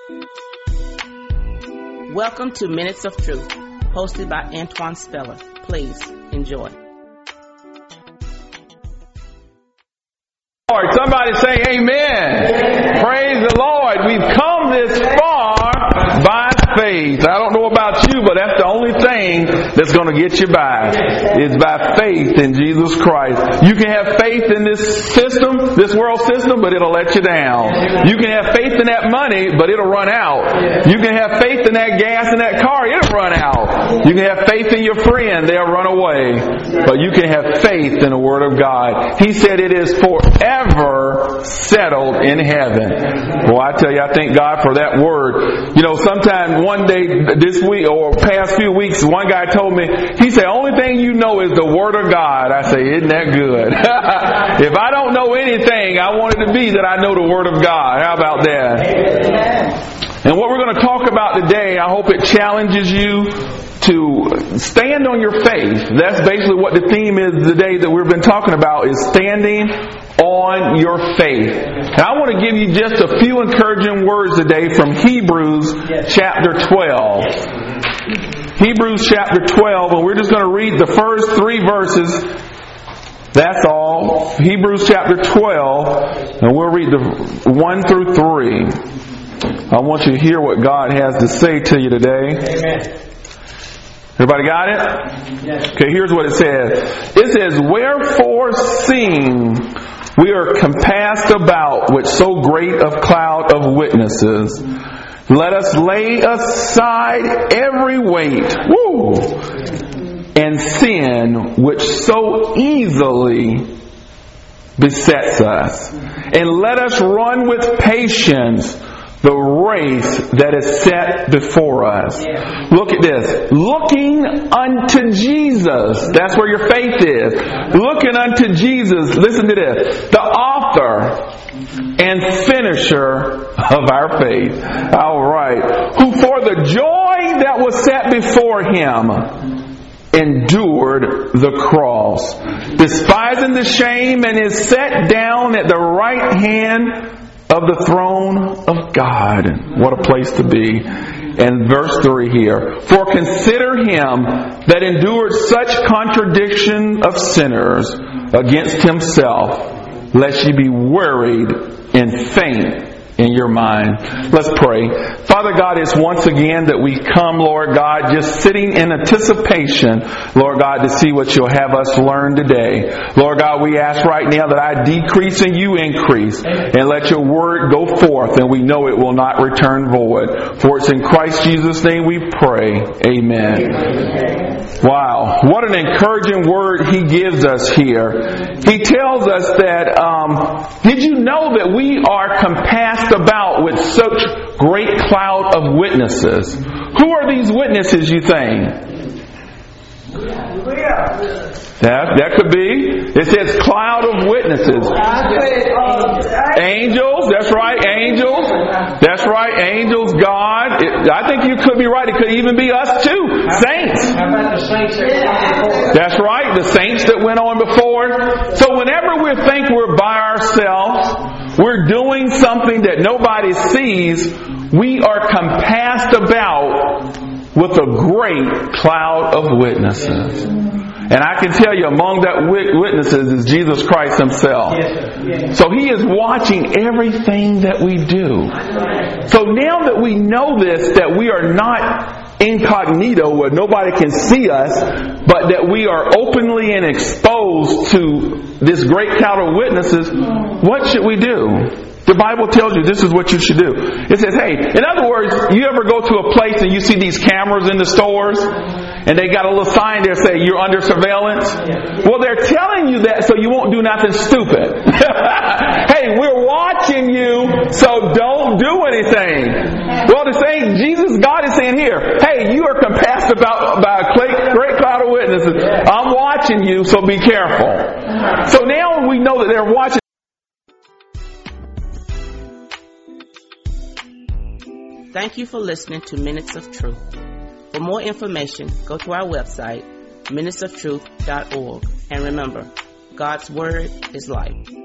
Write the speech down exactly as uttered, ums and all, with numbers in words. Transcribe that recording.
Welcome to Minutes of Truth, hosted by Antoine Speller. Please enjoy. Lord, somebody say amen. Amen. Praise the Lord. We've come this far by faith. I don't know about you, but that's the only thing that's going to get you by. It's by faith in Jesus Christ. You can have faith in this system, this world system, but it'll let you down. You can have faith in that money, but it'll run out. You can have faith in that gas in that car, it'll run out. You can have faith in your friend, they'll run away. But you can have faith in the Word of God. He said it is forever settled in heaven. Well, I tell you, I thank God for that word. You know, sometime one day this week or past few weeks, one guy told me, he said, only thing you know is the Word of God. I say, isn't that good? If I don't know anything, I want it to be that I know the Word of God. How about that? Amen. And what we're going to talk about today, I hope it challenges you to stand on your faith. That's basically what the theme is today that we've been talking about, is standing on your faith. And I want to give you just a few encouraging words today from Hebrews chapter twelve. Hebrews chapter twelve, and we're just going to read the first three verses. That's all. Hebrews chapter twelve, and we'll read the one through three. I want you to hear what God has to say to you today. Amen. Everybody got it? Yes. Okay, here's what it says. It says, wherefore seeing we are compassed about with so great a cloud of witnesses, let us lay aside every weight, woo, and sin which so easily besets us, and let us run with patience the race that is set before us. Yeah. Look at this. Looking unto Jesus. That's where your faith is. Looking unto Jesus. Listen to this. The author and finisher of our faith. All right. Who for the joy that was set before him endured the cross, despising the shame, and is set down at the right hand of the throne of God. What a place to be. And verse three here. For consider him that endured such contradiction of sinners against himself, lest ye be wearied and faint in your mind. Let's pray. Father God, it's once again that we come, Lord God, just sitting in anticipation, Lord God, to see what you'll have us learn today. Lord God, we ask right now that I decrease and you increase, and let your word go forth, and we know it will not return void. For it's in Christ Jesus' name we pray. Amen. Amen. Wow. What an encouraging word he gives us here. He tells us that, um, did you know that we are compassed about with such great cloud of witnesses? Who are these witnesses, you think? That, that could be. It says cloud of witnesses. Angels, that's right, angels. That's right, angels, God. It, I think you could be right. It could even be us too. Saints. That's right, the saints that went on before. So whenever we think we're by ourselves, we're doing something that nobody sees, we are compassed about with a great cloud of witnesses. And I can tell you, among that witnesses is Jesus Christ himself. So he is watching everything that we do. So now that we know this, that we are not incognito, where nobody can see us, but that we are openly and exposed to this great cloud of witnesses, what should we do? The Bible tells you this is what you should do. It says, hey, in other words, you ever go to a place and you see these cameras in the stores and they got a little sign there saying you're under surveillance? Well, they're telling you that so you won't do nothing stupid. Hey, we're watching you, so don't do anything. Well, the same Jesus, God is saying here, hey, you are compassed about by a great cloud of witnesses. I'm watching you, so be careful. So now we know that they're watching. Thank you for listening to Minutes of Truth. For more information, go to our website, minutes of truth dot org. And remember, God's Word is life.